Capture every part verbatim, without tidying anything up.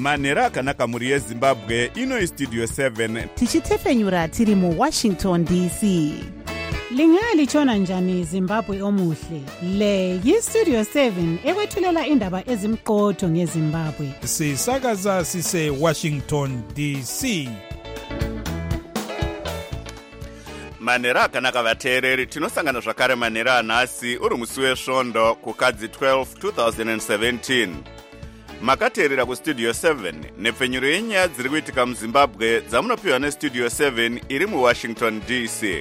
Manhero akanaka muri yeZimbabwe, ino iStudio seven. Tichitefenyura tiri mu Washington D C. Lingalitshona njani Zimbabwe omuhle? Le yiStudio seven ekwethulela indaba ezimqotho ngeZimbabwe. Sisakaza sise Washington D C. Manhero akanaka vateereri, tinosangana zvakare manhero anhasi uri musi wesvondo kukadzi twelve twenty seventeen. Makateerera kuStudio seven nepfenyuro yenyaya dziri kuitika muZimbabwe dzamunopiwa neStudio seven iri muWashington D C.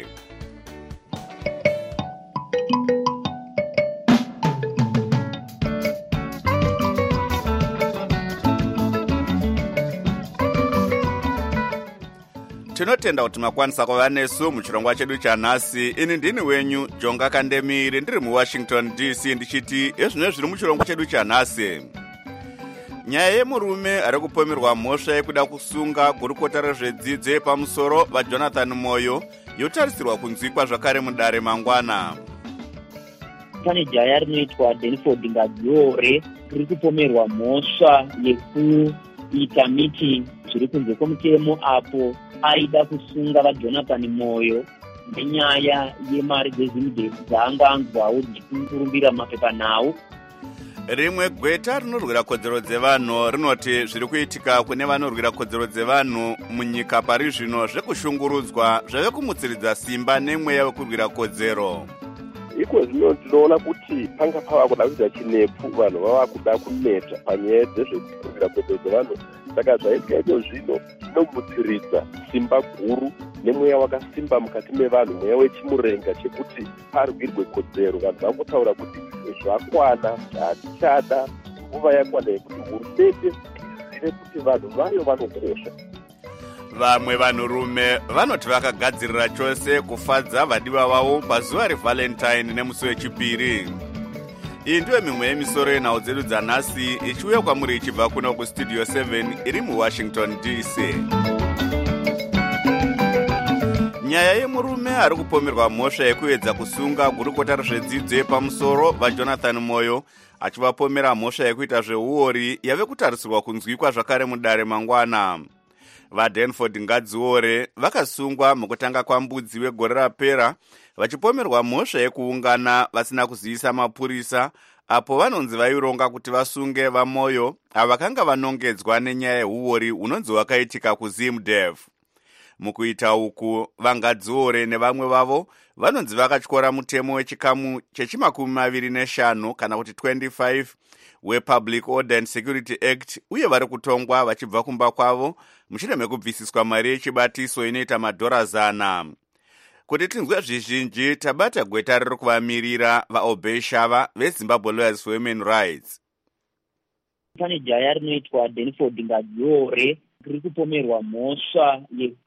Tinotenda kuti makwanisa kuva nesu muchirongwa chedu chanhasi. Ini ndini wenyu Jonga Kandemiri ndiri muWashington D C ndichiti ezvino zviri muchirongwa chedu chanhasi. Nyaya yemurume ari kupomerwa mhosva yekuda kusunga gurukota rezvedzidzo yepamusoro vaJonathan Moyo yotarisirwa kunzwikwa zvakare mudare mangwana. Pane jaya rinoitwa Denford Ngadziore riri kupomerwa mhosva yekuita meeting zviri kunze kwemutemo apo aida kusunga vaJonathan Moyo nenyaya yemari dzezimudhezi dzaanga anzwawo dzichikurumbira mapepanhau. Rimwe gweta rinorwira kodzero dzevanhu rinoti zviri kuitika kune vanorwira kodzero dzevanhu munyika pari zvino zvekushungurudzwa zvave kumutsiridza simba nemweya wekurwira kodzero. Iko zvino tinoona kuti panga pava kuda kuita chinepu, vanhu vava kuda kuneta panyaya dzezvekurwira kodzero dzevanhu. Saka zvaitika izvo zvino zvinomutsiridza simba guru nemweya wakasimba mukati mevanhu, mweya wechimurenga chekuti parwirwe kodzero. Vanhu vangotaura kuti zvakwana, zvatichada nguva yakwana yekuti hurumende izive kuti vanhu vayo vanokosha. Vamwe vanhurume vanoti vakagadzirira chose kufadza vadiwa vavo pazuva reValentine nemusi wechipiri. Iyi ndiyo mimwe yemisoro yenhau dzedu dzanhasi ichiuya kwamuri ichibva kuno kuStudio seven iri muWashington D C. Nyaya yemurume ari kupomerwa mhosva yekuedza kusunga gurukota rezvedzidzo yepamusoro vaJonathan Moyo achivapomera mhosva yekuita zveuori yave kutarisirwa kunzwikwa zvakare mudare mangwana. VaDenford Ngadziore vakasungwa mukutanga kwambudzi wegore rapera vachipomerwa mhosva yekuungana vasina kuzivisa mapurisa apo vanonzi vaironga kuti vasunge vaMoyo avakanga vanongedzwa nenyaya yeuori unonzi wakaitika kuZimdev. Mukuita uku vaNgadziore nevamwe vavo vanonzi vakatyora mutemo wechikamu chechimakumi maviri neshanu kana kuti twenty-five wePublic Order and Security Act uye vari kutongwa vachibva kumba kwavo mushure mekubvisiswa mari yechibatiso inoita madhora zana. Kuti tinzwe zvizhinji tabata gweta riri kuvamirira vaObey Shava veZimbabwe Lawyers for Women Rights. Pane jaya rinoitwa Denford Ngadziore riri kupomerwa mhosva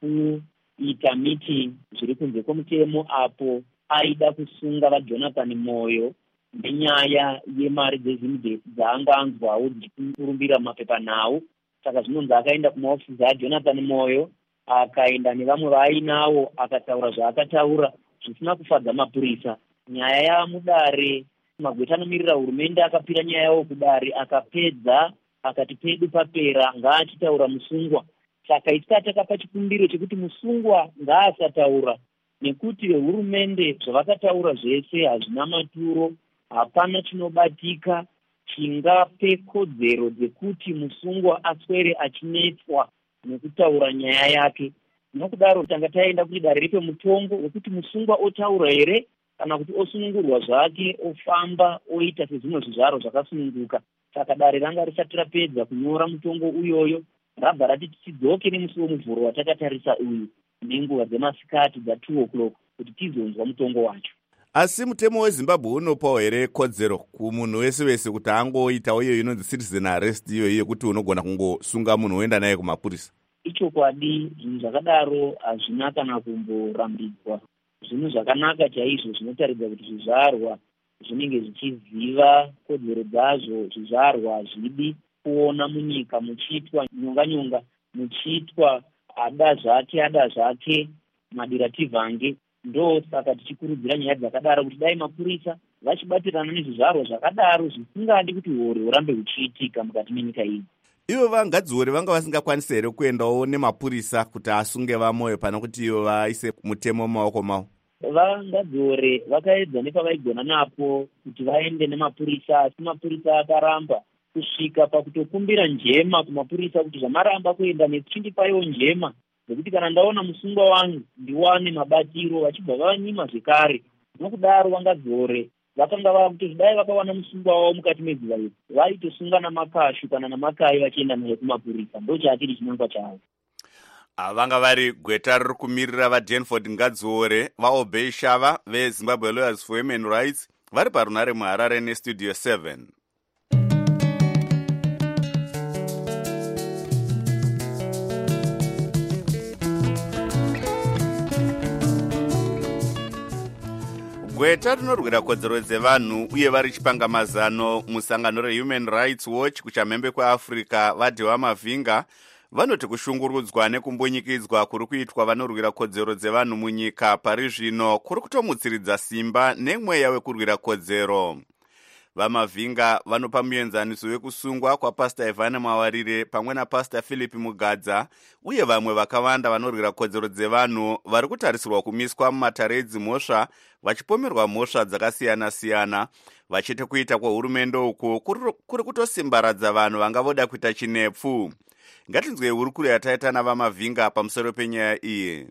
yekuita meeting zviri kunze kwemutemo apo aida kusunga vaJonathan Moyo nenyaya yemari dzezimudhezi dzaanga anzwawo dzichikurumbira mapepanhau. Saka zvinonzi akaenda kumaofisi aJonathan Moyo akaenda nevamwe vaainavo akataura zvaakataura zvisina kufadza mapurisa. Nyaya yamudare, magweta anomirira hurumende akapira nyaya yawo kudare akapedza akati pedu papera ngaachitaura musungwa. Saka itika takapa chikumbiro chekuti musungwa ngaasataura nekuti vehurumende zvavakataura zvese hazvina maturo, hapana chinobatika chingape kodzero dzekuti musungwa aswere achinetswa nekutaura nyaya yake. Nokudaro tanga taenda kuti dare ripe mutongo wekuti musungwa otaura here kana kuti osunungurwa zvake ofamba oita sezvimwe zvizvaro zvakasununguka. Saka dare ranga risati rapedza kunyora mutongo uyoyo rabva rati tidzoke nemusi womuvhuro watakatarisa uyu nenguva dzemasikati dza2 o'clock kuti tizonzwa mutongo wacho. Asi mutemo weZimbabwe unopawo here kodzero kumunhu wese wese kuti angoitawo iyo inonzi citizen arrest iyo yekuti unogona kungosunga munhu woenda naye kumapurisa? Ichokwadi, zvinhu zvakadaro hazvina kana kumborambidzwa. Zvinhu zvakanaka chaizvo zvinotaridza kuti zvizvarwa zvinenge zvichiziva kodzero dzazvo. Zvizvarwa hazvidi kuona munyika muchiitwa nyonga-nyonga, muchiitwa ada zvake ada zvake madirativhange. Ndo saka tichikurudzira nyaya dzakadaro kuti dai mapurisa vachibatirana nezvizvarwa zvakadaro zvisingadi kuti uori hurambe huchiitika mukati menyika iyi. ivo vangadziori vanga vasingakwanisi here kuendawo nemapurisa kuti asunge vamoyo pana kuti ivo vaise mutemo mumaoko mavo? Vangadziore vakaedza nepavaigona napo kuti vaende nemapurisa, asi mapurisa akaramba kusvika pakutokumbira njema kumapurisa kuti zvamaramba kuenda nechindipaiwo njema zvokuti kana ndaona musungwa wangu ndiwane mabatiro, vachibva vavanyima zvekare. Nokudaro vangadziore vakanga vava kuti zvidai vakawana musungwa wavo mukati mezuva iri vaitosunga namakashu kana namakai vachienda naye kumapurisa. Ndo chatiri chinangwa chavo. Vanga vari gweta riri kumirira vaDanford Ngadziore, vaObey Shava veZimbabwe Lawyers for Human Rights vari parunare muHarare neStudio seven. Gweta rinorwira kodzero dzevanhu uye vari chipangamazano musangano reHuman Rights Watch kuchamhembe kweAfrica vaDhewa Mavhinga vanoti kushungurudzwa nekumbunyikidzwa kuri kuitwa vanorwira kodzero dzevanhu munyika pari zvino kuri kutomutsiridza simba nemweya wekurwira kodzero. VaMavhinga vanopa muenzaniso wekusungwa kwaPastor Ivan Mawarire pamwe naPastor Philip Mugadza uye vamwe vakawanda vanorwira kodzero dzevanhu vari kutarisirwa kumiswa mumatare edzimhosva vachipomerwa mhosva dzakasiyana-siyana, vachiti kuita kwehurumende uku kuri kutosimbaradza vanhu vanga voda kuita chinepfu. Ngatinzwei hurukuro yataita navaMavhinga pamusoro penyaya iyi.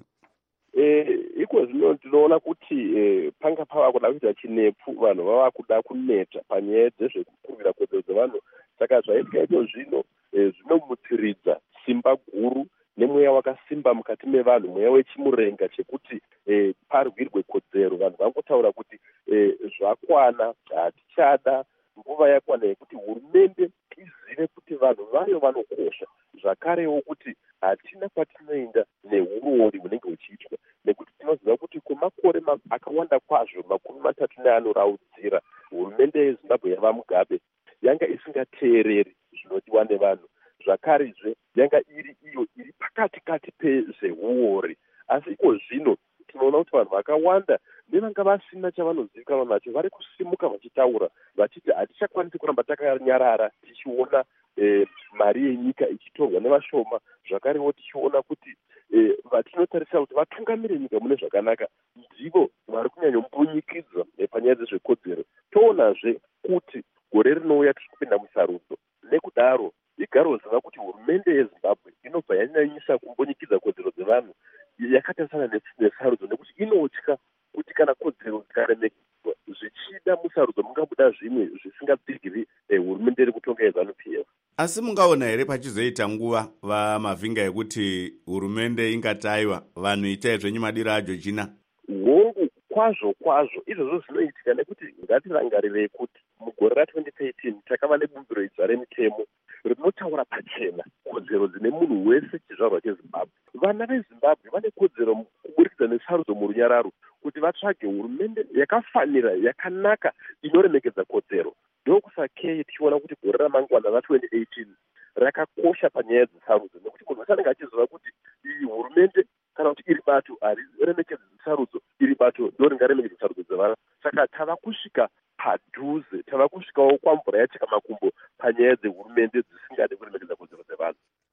Eh, iko zvino tinoona kuti eh, panga pava kuda kuita chinepfu, vanhu vava kuda kuneta panyaya dzezvekukurira kodzero dzevanhu. Saka zvaitika ito zvino eh, zvinomutsiridza simba guru nemweya wakasimba mukati mevanhu, mweya wechimurenga chekuti eh, parwirwe kodzero. Vanhu vangotaura kuti eh, zvakwana, hatichada nguva yakwana yekuti hurumende izive kuti vanhu vayo vanokosha, zvakarewo kuti hatina kwatinoenda neurori hunenge huchiitwa, nekuti tinoziva kuti kwemakore akawanda kwazvo makumi matatu neanoraudzira hurumende yeZimbabwe yava Mugabe yanga isingateereri zvinodiwa nevanhu. Zvakarizve yanga iri iyo iri pakati kati pezveuori, asi iko zvino tinoona kuti vanhu vakawanda nevanga vasina chavanozivikanwa nacho vari kusimuka vachitaura vachiti hatichakwanisi kuramba takanyarara tichiona eh, mari yenyika ichitorwa nevashoma. Zvakarewo tichiona kuti eh, vatinotarisa kuti vatungamire nyika mune zvakanaka ndivo vari kunyanyombunyikidza eh, panyaya dzezvekodzero. Toonazve kuti gore rinouya tiri kupinda musarudzo, nekudaro igaro ziva kuti hurumende yeZimbabwe inobva yanyanyisa kumbonyikidza kodzero dzevanhu yakatarisana nesarudzo, nekuti inotya kuti kana kodzero dzikaremekedzwa zvichida musarudzo mungabuda zvimwe zvisingapfigiri eh, hurumende iri kutonga yeZANU P F. Asi mungaona here pachizoita nguva vaMavhinga yekuti hurumende ingataiwa vanhu itai zvenyu aJochina? Hongu kwazvo kwazvo izvozvo zvinoitika, nekuti ngatirangarirei kuti mugore ra-twenty thirteen takava nebumbiro idzva remitemo rinotaura pachena kodzero dzine munhu wese chizvarwa cheZimbabwe. Vana veZimbabwe vane kodzero kuburikidza nesarudzo murunyararo kuti vatsvage hurumende yakafanira, yakanaka, inoremekedza kodzero. Ndokusakei tichiona kuti gore ramangwana ra-twenty eighteen rakakosha panyaya dzesarudzo, nekuti munhu wese anenge achiziva kuti iyi hurumende kana kuti iri bato hariremekedzi sarudzo, iri bato ndoringaremekedza sarudzo dzevanhu. Saka tava kusvika padhuze, tava kusvikawo kwamvura yacheka makumbo panyaya dzehurumende dzisingade kuremekedza kodzero dzevanhu.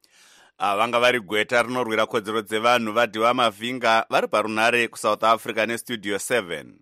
Vanga vari gweta rinorwira kodzero dzevanhu vaDhewa Mavhinga vari parunare kuSouth Africa neStudio seven.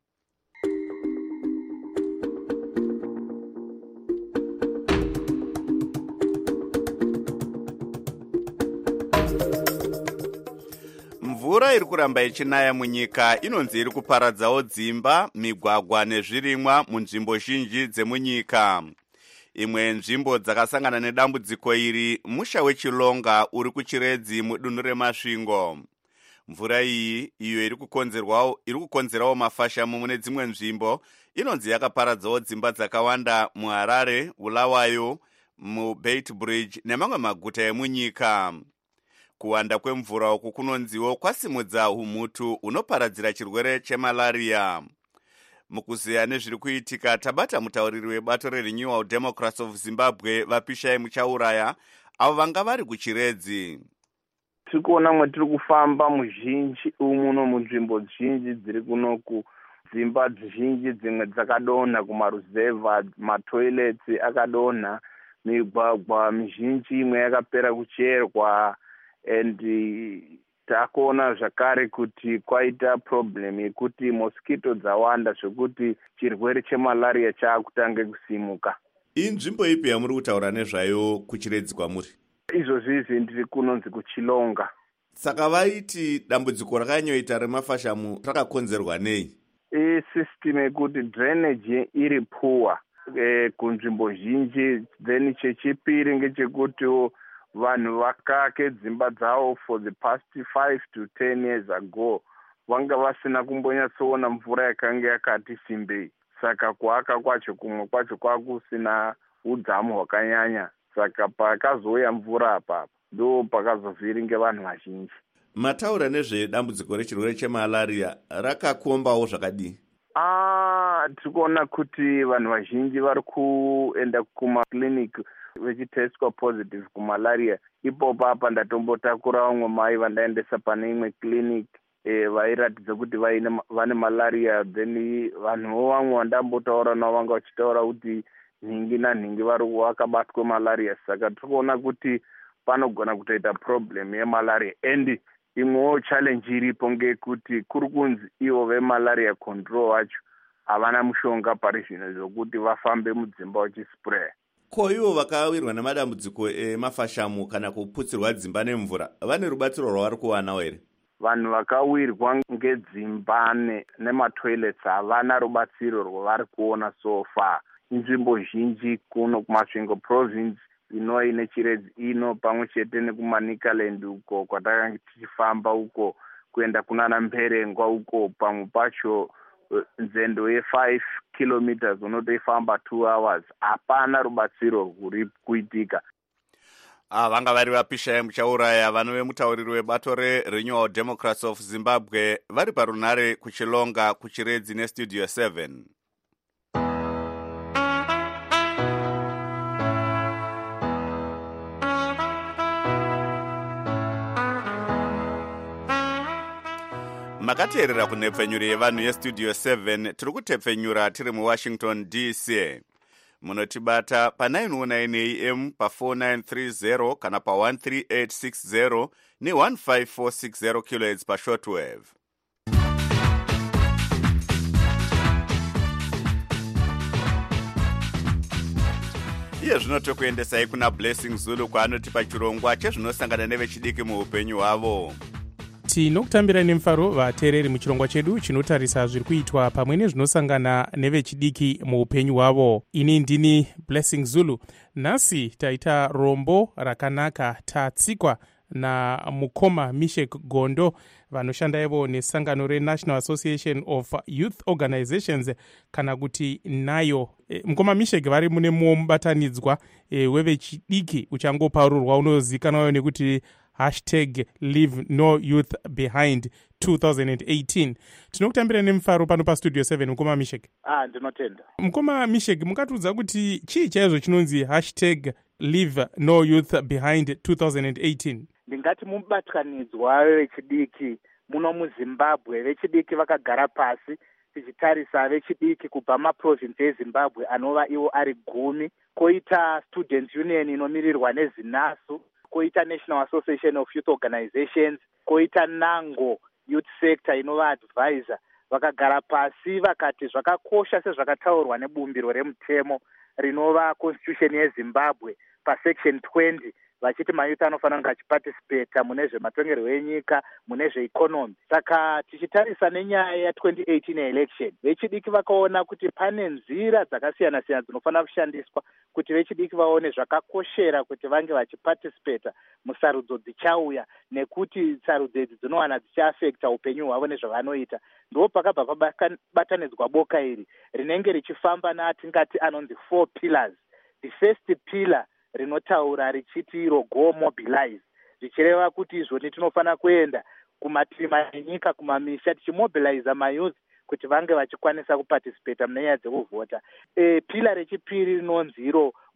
Mvura iri kuramba ichinaya munyika inonzi iri kuparadzawo dzimba, migwagwa nezvirimwa munzvimbo zhinji dzemunyika. Imwe nzvimbo dzakasangana nedambudziko iri musha weChilonga uri kuChiredzi mudunhu reMasvingo. Mvura iyi iyo iri kukonzerwawo iri kukonzerawo mafashamu mune dzimwe nzvimbo inonzi yakaparadzawo dzimba dzakawanda muHarare, Bulawayo, muBeitbridge nemamwe maguta emunyika. Kuwanda kwemvura uku kunonziwo kwasimudza humutu unoparadzira chirwere chemalaria. Mukuziya nezviri kuitika tabata mutauriri webato reRenewal Democrats of Zimbabwe vaPishai Muchauraya avo vanga vari kuChiredzi. Tiri kuona mwetiri kufamba muzhinji umuno munzvimbo zhinji dziri kunoku, dzimba zhinji dzimwe dzakadonha kumaruzevha, matoilets akadonha, migwagwa mizhinji imwe yakapera kucherwa, and takuona zvakare kuti kwaita problem yekuti mosquito dzawanda zvekuti chirwere chemalaria chaakutange kusimuka. Inzvimbo ipi yamuri kutaura nezvayo kuchiredzi kwamuri? Izvozvizvi ndiri kunonzi kuChilonga. Saka vaiti dambudziko rakanyoita remafashamu rakakonzerwa nei? Isystem yekuti drainage iri poor e, kunzvimbo zhinji. Then chechipiri ngechekuti vanhu vakake dzimba dzavo for the past five to ten years ago vanga vasina kumbonyatsoona mvura yakanga yakati simbei. Saka kuaka kwacho kumwe kwacho kwakusina udzamu hwakanyanya. Saka pakazouya mvura apapo ndo pakazovhiringe vanhu vazhinji. Mataura nezvedambudziko rechirwere chemalaria rakakombawo zvakadii? Ah, tikuona kuti vanhu vazhinji vari kuenda kumakliniki vechitestwa positive kumalaria. Ipopo apa ndatombotakura vamwe mai vandaendesa pane imwe clinic e, vairatidza kuti vaine vane malaria. Then vanhuwo vamwe vandambotaura navo vanga vachitaura kuti nhingi nanhingi vari vakabatwa malaria. Saka tikuona kuti panogona kutoita problem yemalaria. And imwewo challenge iripo ngekuti kuri kunzi ivo vemalaria control vacho havana mushonga pari zvino zvokuti vafambe mudzimba vachispraya. Ko ivo vakawirwa nemadambudziko emafashamu kana kuputsirwa dzimba nemvura vane rubatsiro rwavari kuwanawo here? Vanhu vakawirwa ngedzimba nematoilets havana rubatsiro rwavari kuona so far. Inzvimbo zhinji kuno kuMasvingo province ino ine chiredzi ino pamwe chete nekuManicaland uko kwatakanga tichifamba uko kuenda kunana Mberengwa uko pamwe pacho nzendo ye-five kilometers unotoifamba two hours. Hapana rubatsiro rwuri kuitika. Ah, vanga vari vapisha muchauraya vanove mutauriri webato reRenewal Democrats of Zimbabwe vari parunare kuChilonga kuchiredzi nestudio seven. Makateerera kunhepfenyuro yevanhu yestudio seven. Tiri kutepfenyura tiri muWashington D C. Munotibata pa nine oh nine A M pa four nine three zero kana pa one three eight six zero ne one five four six zero kilohertz pa shortwave. Iye zvino tokuendesai kuna Blessing Zulu kwaanotipa chirongwa chezvinosangana nevechidiki muupenyu hwavo. Tinokutambira nemufaro vateereri muchirongwa chedu chinotarisa zviri kuitwa pamwe nezvinosangana nevechidiki muupenyu hwavo. Ini ndini Blessing Zulu. Nhasi taita rombo rakanaka tatsikwa namukoma Mishek Gondo vanoshanda ivo nesangano reNational Association of Youth Organizations kana kuti nayo. E, mukoma Mishek vari mune mumwe mubatanidzwa e, wevechidiki uchangoparurwa unozikanwayo nekuti hashtag leave no youth behind twenty eighteen. Tinokutambira nemufaro pano pastudio seven. Mukoma Mishek. Ah, ndinotenda. Mukoma Mishek, mukatudza kuti chii chaizvo chinonzi hashtag leave no youth behind twenty eighteen? Ndingati mubatanidzwa wevechidiki muno muZimbabwe. Vechidiki vakagara pasi tichitarisa vechidiki kubva maprovince eZimbabwe anova iwo ari gumi. Koita Student Union inomirirwa neZinasu, koita National Association of Youth Organizations, koita Nango Youth Sector inova advisor. Vakagara pasi vakati zvakakosha sezvakataurwa nebumbiro remutemo rinova Constitution yeZimbabwe pasection twenty vachiti mayouth anofanira kunge achiparticipata mune zvematongerwo enyika, mune zveeconomy. Saka tichitarisa nenyaya ya-twenty eighteen election, vechidiki vakaona kuti pane nzira dzakasiyana siyana dzinofanira kushandiswa kuti vechidiki vaone zvakakoshera kuti vange vachiparticipata musarudzo dzichauya, nekuti sarudzo idzi dzinowana dzichiafekta upenyu hwavo nezvavanoita. Ndo pakabva pabatanidzwa boka iri rinenge richifamba natingati anonzi four pillars. The first pillar rinotaura richiti go mobilize, zvichireva kuti izvoni tinofanira kuenda kumatima enyika, kumamisha, tichimobiliza mayouth kuti vange vachikwanisa kuparticipata munyaya dzekuvhota. E, pila rechipiri rinonzi iro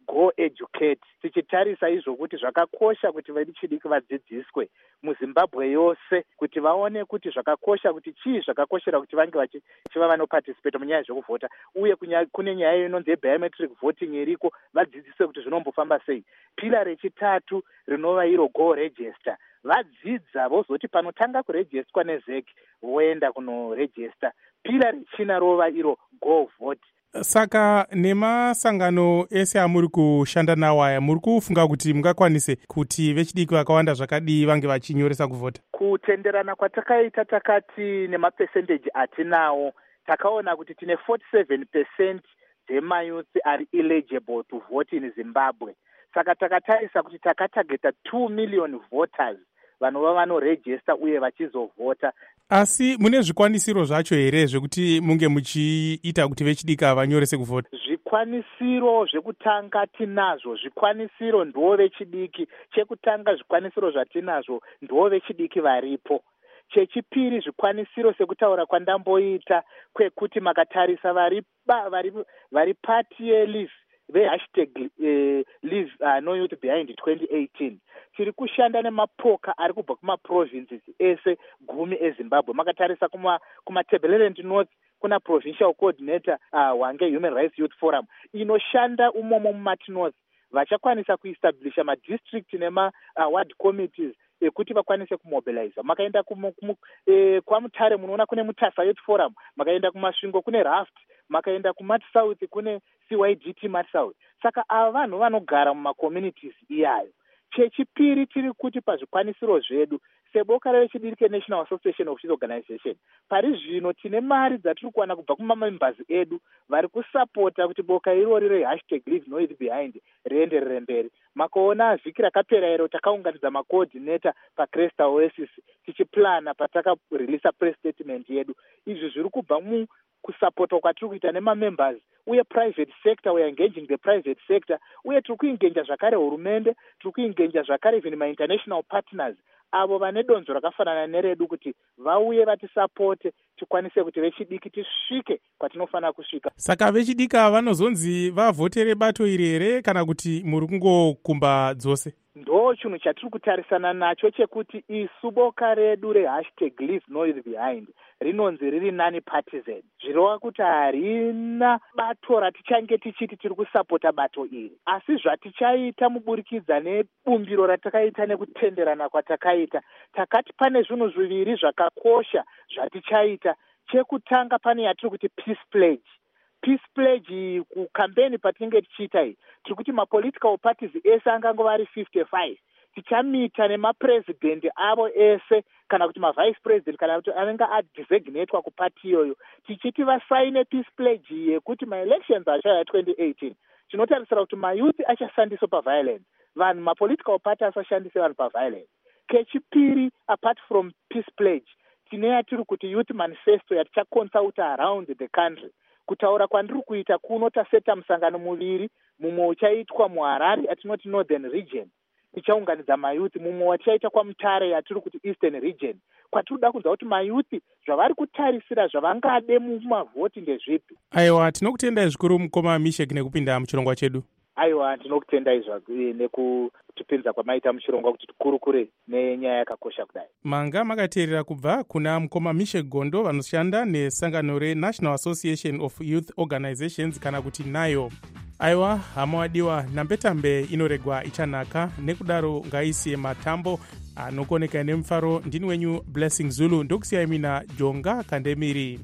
go educate, tichitarisa izvo kuti zvakakosha kuti vechidiki vadzidziswe muzimbabwe yose, kuti vaone kuti zvakakosha kuti chii zvakakoshera kuti vange vachiva vanoparticipate munyaya zvekuvhota, uye kune nyaya inonzi biometric voting iriko, vadzidziswe kuti zvinombofamba sei. Pila rechitatu rinova iro go register, vadzidza vozoti panotanga kurejistwa nezec voenda kunorejista. Pila rechina rova iro go vote. Saka nemasangano ese amuri kushanda nawo aya, muri kufunga kuti mungakwanise kuti vechidiki vakawanda zvakadii vange vachinyoresa kuvhota? Kutenderana kwatakaita takati nemapercentage atinawo, takaona kuti tine forty-seven percent dzemayouth are eligible to vote in Zimbabwe. Saka takatarisa kuti takatageta two million voters vanova vanorejista uye vachizovhota. Asi mune zvikwanisiro zvacho here zvekuti munge muchiita kuti vechidiki vanyorese kuvhota? Zvikwanisiro zvekutanga tinazvo, zvikwanisiro ndo vechidiki. Chekutanga zvikwanisiro zvatinazvo ndo vechidiki varipo. Chechipiri zvikwanisiro sekutaura kwandamboita kwekuti makatarisa vari vari vari party yeLeave vehashtag uh, leave uh, no youth behind twenty eighteen. Tiri kushanda nemapoka ari kubva kumaprovinces ese gumi eZimbabwe. Makatarisa kuma kumaTebeleland North kuna provincial coordinator uh, wange Human Rights Youth Forum inoshanda umomo mumati North, vachakwanisa kuestablisha madistrict nema uh, ward committees ekuti vakwanise kumobilize. Makaenda kumu, kumu, e, kwa Mutare munoona kune Mutasa Youth Forum, makaenda kumasvingo kune Raft, makaenda kumati South kune C Y G T Mati South. Saka ava vanhu vanogara mumacommunities iyayo. Chechipiri tiri kuti pazvikwanisiro zvedu seboka revechidiki National Association of Youth Organization, pari zvino tine mari dzatiri kuwana kubva kumamembers edu vari kusapota kuti boka irori rehashtag leave no youth behind rienderere mberi. Makaona vhiki rakapera ero takaunganidza macoordinator paCresta Oasis tichiplana patakareleasa press statement yedu. Izvi zviri kubva mu kusapota kwatiri kuita nemamembers uye private sector, we are engaging the private sector, uye tiri kuingenja zvakare hurumende, tiri kuingenja zvakare even ma-international partners avo vane donzo rakafanana neredu kuti vauye vatisapote tikwanise kuti vechidiki tisvike kwatinofanira kusvika. Saka vechidiki vanozonzi vavhotere bato iri here kana kuti muri kungokumba dzose? Ndo chinhu chatiri kutarisana nacho chekuti isu boka redu rehashtag leave no youth behind rinonzi riri nani partisan, zvirova kuti harina bato ratichange tichiti tiri kusapota bato iri, asi zvatichaita muburikidza nebumbiro ratakaita nekutenderana kwatakaita, takati pane zvinhu zviviri zvakakosha zvatichaita. Chekutanga pane yatiri kuti peace pledge. Peace pledge kukampeni patinenge tichiita iyi tiri kuti mapolitical parties ese angangova ari fifty-five tichamita nemapresident avo ese kana kuti mavice president kana kuti anenge adesignatwa kupati iyoyo tichiti vasaine peace pledge yekuti maelections achaya twenty eighteen tinotarisira kuti mayouth achashandiswa paviolence, vanhu mapolitical party asashandise vanhu paviolence. Kechipiri apart from peace pledge tine yatiri kuti youth manifesto yatichaconsulta around the country. Kutaura kwandiri kuita kuno taseta musangano muviri, mumwe uchaitwa muHarare atinoti Northern Region, tichaunganidza mayouth, mumwe wachaita kwa Mutare yatiri kuti Eastern Region. Kwatiri kunza kuti mayouth zvavari kutarisira zvavangade mumavhoti ndezvipi. Aiwa, tinokutendai zvikuru mukoma Mishek nekupinda muchirongwa chedu. Aiwa, tinokutendai zvakuru nekutipinza kwamaita muchirongwa kuti tikurukure nenyaya yakakosha kudai. Manga makateerera kubva kuna mukoma Mishek Gondo vanoshanda nesangano reNational Association of Youth Organizations kana kuti nayo. Aiwa, hama wadiwa, nambetambe inoregwa ichanaka, nekudaro ngaisiye matambo anokoneka nemufaro. Ndini wenyu Blessing Zulu, ndokusiyai mina Jonga Kandemiri.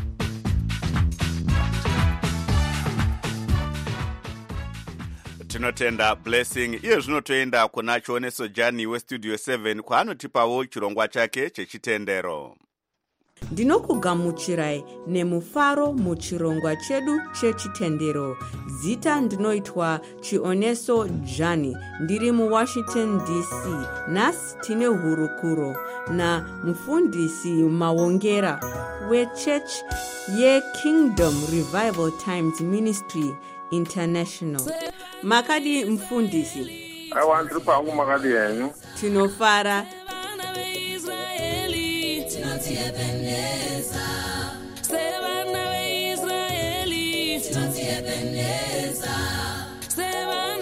Tinotenda Blessing. Iye zvinotoenda kuna Chioneso Jani westudio seven kwaanotipawo chirongwa chake chechitendero. Ndinokugamuchirai nemufaro muchirongwa chedu chechitendero. Zita ndinoitwa Chioneso Jani, ndiri muWashington D C. Nasi tine hurukuro na mufundisi Mawongera weChurch yeKingdom Revival Times Ministry International. Makadi mfundisi. Aiwa, ndiri pangu makadi yenyu. Tinofara. Ebeneza, Sebana Israeli, Ebeneza, Sebana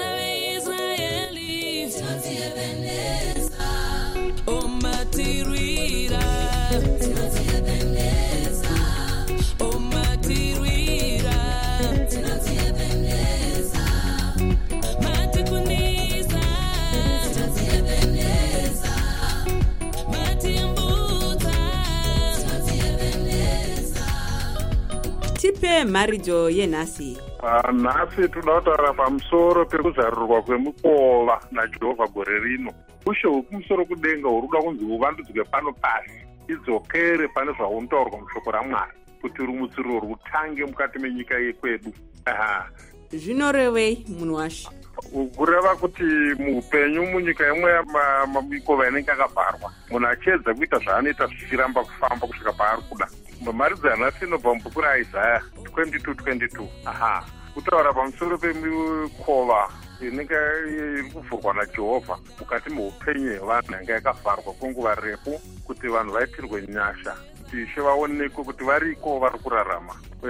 tipe mharidzo yenhasi. Uh, nhasi toda kutaura pamusoro pekuzarurirwa kwemukova najehovha gore rino. Ushe hwekumusoro kudenga huri kuda kunzi huvandudzwe pano pasi idzokere pane zvaunotaurwa mushoko raMwari kuti rumutsiro rutange mukati menyika yekwedu. Aha. Zvinorevei munhu washo? Kureva kuti muupenyu munyika imwe mikova inenge yakavharwa munhu achiedza kuita zvaanoita zvichiramba kufamba kusvika paari kuda. Mharidzo yanhasi inobva mubhuku raIsaya twenty-two twenty-two. Aha. Kutaura pamusoro pemikova inenge iri kuvhurwa naJehovha mukati meupenyu hwevanhu yanga yakavharwa kwenguva refu kuti vanhu vaitirwe nyasha kuti Ishe vaonekwe kuti variko vari kurarama.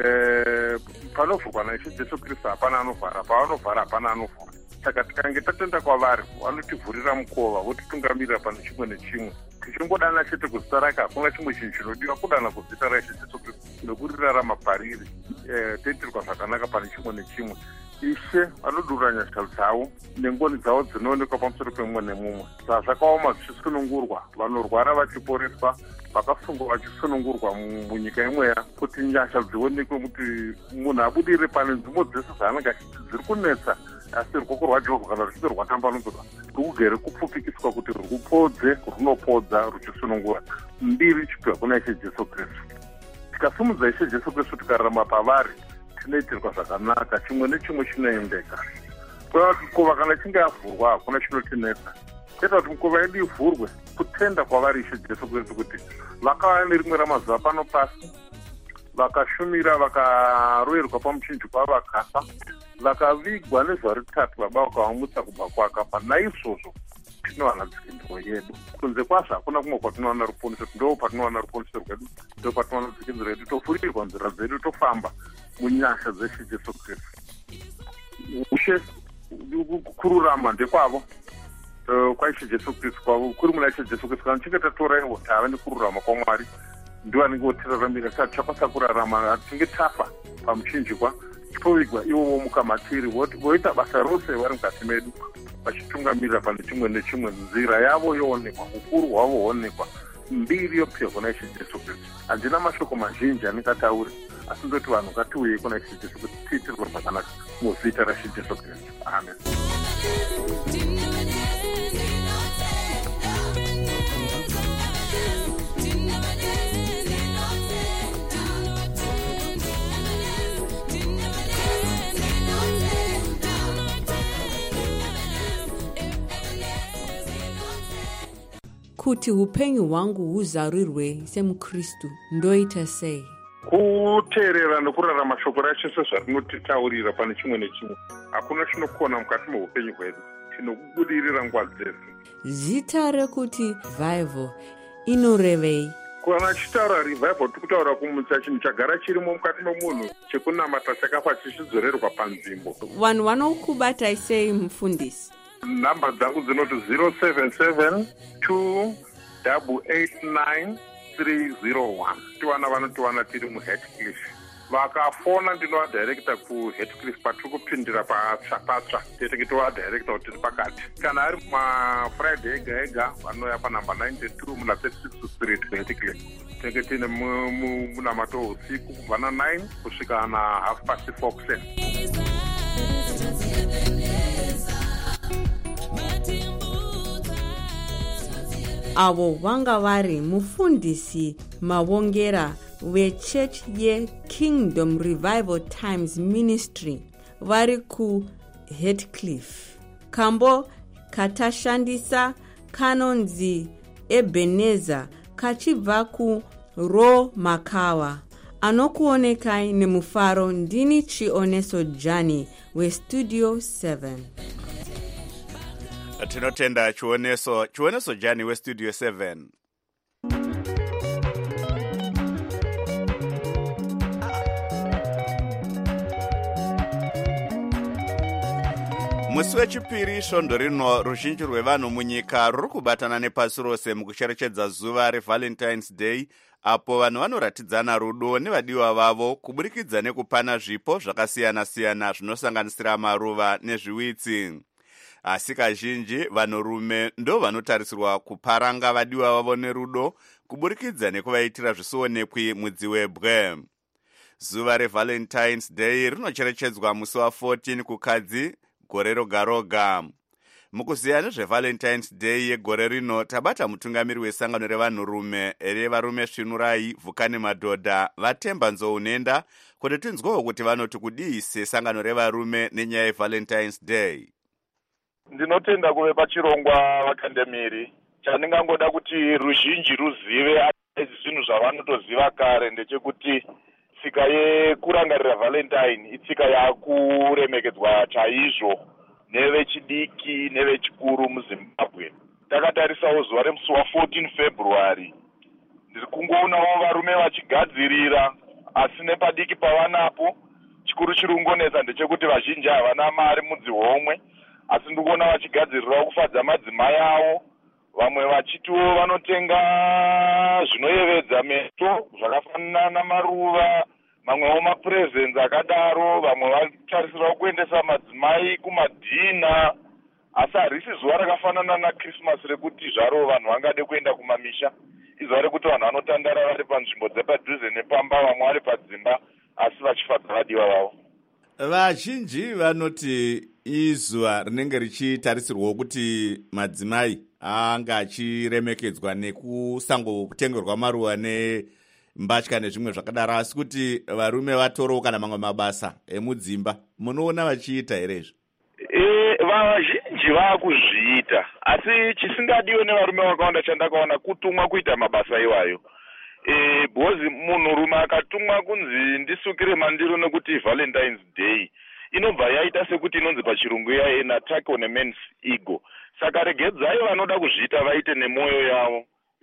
Panovhurwa naIshe Jesu Kristu hapana anovhara, pavanovhara hapana anovhura. Saka tikange tatenda kwavari vanotivhurira mukova votitungamirira pane chimwe nechimwe. Tichingodana chete kuzita rake hakuna chimwe chinhu chinodiwa kudana kuzita raIshe Jesu Kristu nokurirarama pariri toitirwa zvakanaka pane chimwe nechimwe. Ishe vanodurura nyasha dzavo nengoni dzavo dzinoonekwa pamusoro pemumwe nemumwe. Zvakaoma zvichisunungurwa, vanorwara vachiporeswa, vakafungwa vachisunungurwa munyika imweya kuti nyasha dzionekwe kuti munhu abudire pane nzvimbo dzese dzaanenge achiti dziri kunetsa asi ruoko rwaJehovha kana ruchido rwatambanudzwa rukugere kupfupikiswa kuti rukupodze runopodza ruchisunungura. Mbiri ichipiwa kuna Ishe Jesu Kristu. Tikasumudza Ishe Jesu Kristu tikararama pavari tinoitirwa zvakanaka, chimwe nechimwe chinoendeka. Mukova kana chinge yavhurwa hakuna chinotinetsa. Kuita kuti mukova yedu ivhurwe kutenda kwavari Ishe Jesu Kristu kuti vakauya nerimwe ramazuva pano pasi vakashumira vakaroverwa pamuchinjikwa vakafa vakavigwa nezuva retatu baba vakavamutsa kubva kwakafa. Naizvozvo tinowana dzikinziro yedu kunze kwazvo hakuna kumwe kwatinowana ruponeso. Ndo patinowana ruponeso rwedu, ndo patinowana dzikinziro yedu, topfurirwa nzira dzedu, tofamba munyasha dzeShe Jesu Kristu. Ushe kururama ndekwavo kwaIshe Jesu Kristu, kwavo kuri muna Ishe Jesu Kristu. Kana tichinge tatora ivo tava nekururama kwaMwari ndiwo anenge otiraramira. Saka tichakwanisa kurarama, tichinge tafa pamuchinjikwa tovigwa ivo vomuka matiri voita basa rose vari mukati medu vachitungamirira pane chimwe nechimwe. Nzira yavo yoonekwa, ukuru hwavo huonekwa, mbiri yopiwa kuna Ishe Jesu Kristu. Handina mashoko mazhinji andingataure asi ndoti vanhu ngatiuye kuna Ishe Jesu kuti tiitirwe zvakanaka muzita raIshe Jesu Kristu. Amen. Kuti upenyu hwangu huzarurirwe semuKristu ndoita sei? Kuteerera nokurarama shoko raShe sezvarinotitaurira pane chimwe nechimwe. Hakuna chinokona mukati meupenyu hwedu, tinokubudirira nguva dzese. Zita rekuti revival inorevei? Kana chitaura revival tikutaura kumutsa chinhu chagara chirimo mukati memunhu chekunamata chakafa chichidzorerwa panzvimbo. Vanhu vanokubatai sei mufundisi? Namba dzangu dzinoti zero seven seven two eight eight nine three zero one. Tiwana vanotiwana tiri muHeathcliff. Vakafona ndinovadirecta kuHeathcliff patiri kupindira patsva patsva tinenge tovadirecta kuti tiri pakati. Kana ari mafriday ega ega vanouya panamba ninety-two muna thirty-six street kuHeathcliff. Tinenge tine munamato usiku kubva na nine kusvika na half past four percent. Avo vanga vari mufundisi Mavongera weChurch yeKingdom Revival Times Ministry vari kuHeathcliff. Kambo katashandisa kanonzi Ebenezer kachibva kuRo Makawa. Anokuonekai nemufaro ndini Chioneso Jani weStudio seven. Tinotenda Chioneso, Chioneso Jani weStudio seven. Musi wechipiri svondo rino ruzhinji rwevanhu munyika ruri kubatana nepasi rose mukucherechedza zuva reValentine's Day, apo vanhu vanoratidzana rudo nevadiwa vavo kuburikidza nekupana zvipo zvakasiyana-siyana zvinosanganisira maruva nezviwitsi. Asi kazhinji vanhurume ndo vanotarisirwa kuparanga vadiwa vavo nerudo kuburikidza nekuvaitira zvisionekwi mudzi webwe. zuva revalentines day rinocherechedzwa musi wa14 kukadzi gore roga roga. Mukuziya nezvevalentines day yegore rino tabata mutungamiri wesangano revanhurume revarume svinurai vhukani madhodha vatemba nzounenda kuti tinzwewo kuti vanoti kudii sesangano revarume nenyaya yevalentines day. Ndinotenda kuve pachirongwa vakandemiri. Chandingangoda kuti ruzhinji ruzive zvinhu zvavanotoziva kare ndechekuti tsika yekurangarira valentine itsika yakuremekedzwa chaizvo nevechidiki nevechikuru muZimbabwe. Takatarisawo zuva remusi wa14 February. Ndiri kungoonawo varume vachigadzirira, asi nepadiki pavanapo chikuru chiri kungonetsa ndechekuti vazhinji havana mari mudzihomwe, asi ndikuona vachigadzirira kufadza madzimai avo. Vamwe vachitiwo vanotenga zvinoyevedza meso zvakafanana namaruva, mamwewo mapresents akadaro, vamwe vatarisira kuendesa madzimai kumadhina. Asi harisi zuva rakafanana naChristmas rekuti zvaro vanhu vangade kuenda kumamisha. Izuva rekuti vanhu vanotandara vari panzvimbo dzepadhuze nepamba, vamwe vari padzimba, asi vachifadza vadiwa vavo. Vazhinji vanoti izuva rinenge richitarisirwawo kuti madzimai anga achiremekedzwa nekusangotengerwa maruva nembatya nezvimwe zvakadaro, asi kuti varume vatorowo kana mamwe mabasa emudzimba. Munoona vachiita here izvo? E, vazhinji vaakuzviita, asi chisingadiwe nevarume vakawanda chandakaona kutumwa kuita mabasa iwayo. E, bhozi munhurume akatumwa kunzi ndisukire mandiro nekuti Valentine's Day inobva yaita sekuti inonzi pachirungu ya an attack on a man's ego. Saka regedzai vanoda kuzviita vaite nemwoyo yavo,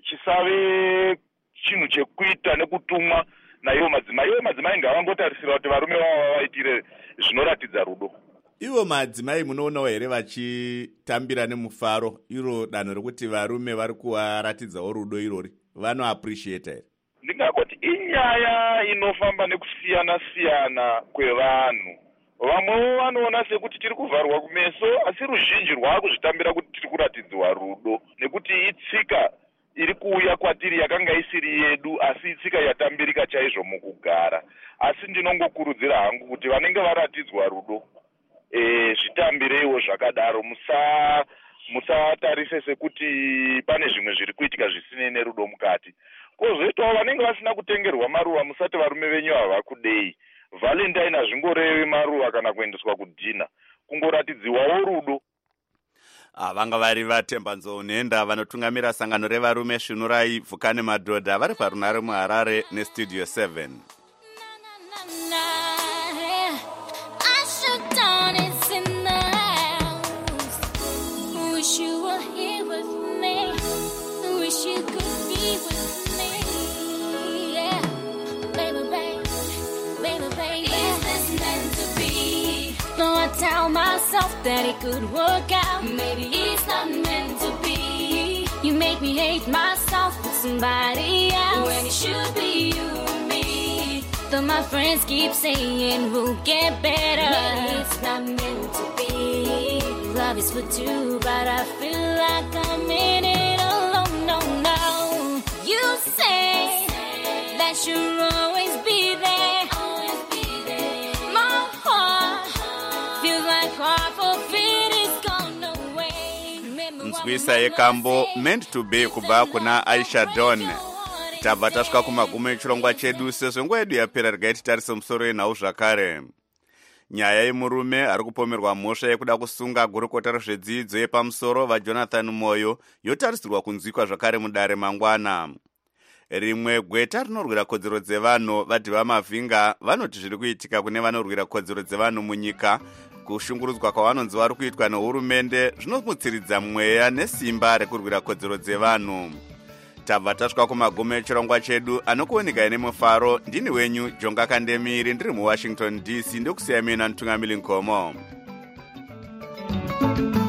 chisave chinhu chekuita nekutumwa naivo madzimai. Ivo madzimai ngavangotarisira kuti varume vavo vaitire zvinoratidza rudo. Ivo madzimai munoonawo here vachitambira nemufaro iro danho rekuti varume vari kuvaratidzawo rudo irori, vano appreciate here? Ndingangoti inyaya inofamba nekusiyana siyana kwevanhu. Vamwewo vanoona sekuti tiri kuvharwa kumeso, asi ruzhinji rwaakuzvitambira kuti tiri kuratidzwa rudo, nekuti itsika iri kuuya kwatiri yakanga isiri yedu, asi itsika yatambirika chaizvo mukugara. Asi ndinongokurudzira hangu kuti vanenge varatidzwa rudo, e, zvitambireiwo zvakadaro, musa musatarise sekuti pane zvimwe zviri kuitika zvisinei nerudo mukati. Kozoitawo vanenge vasina kutengerwa maruva, musati varume venyu havakudei. Valentine hazvingorevi maruva kana kuendeswa kudhina, kungoratidziwawo rudo. Vanga vari vatemba nzounenda vanotungamira sangano revarume svinurai vhukani madhodha vari parunare muHarare nestudio seven. Tell myself that it could work out. Maybe it's not meant to be. You make me hate myself with somebody else when it should be you and me. Though my friends keep saying we'll get better, maybe it's not meant to be. Love is for two, but I feel like I'm in it alone. No, no. You say that you'll always be there. Nzwisa yekambo meant to be kubva kuna Aisha Dawn. Tabva tasvika kumagumo echirongwa chedu, sezvo nguva yedu yapera regai titarise musoro yenhau zvakare. Nyaya yemurume ari kupomerwa mhosva yekuda kusunga gurukota rezvedzidzo yepamusoro vaJonathan Moyo yotarisirwa kunzwikwa zvakare mudare mangwana. Rimwe gweta rinorwira kodzero dzevanhu vadhiva mavhinga vanoti zviri kuitika kune vanorwira kodzero dzevanhu munyika, kushungurudzwa kwavanonzi vari kuitwa nehurumende zvinomutsiridza mweya nesimba rekurwira kodzero dzevanhu. Tabva tasvika kumagumo echirongwa chedu, anokuoneka nemufaro. Ndini wenyu Jonga Kandemiri, ndiri muWashington D C, ndokusiyamina Ntungamili Nkomo.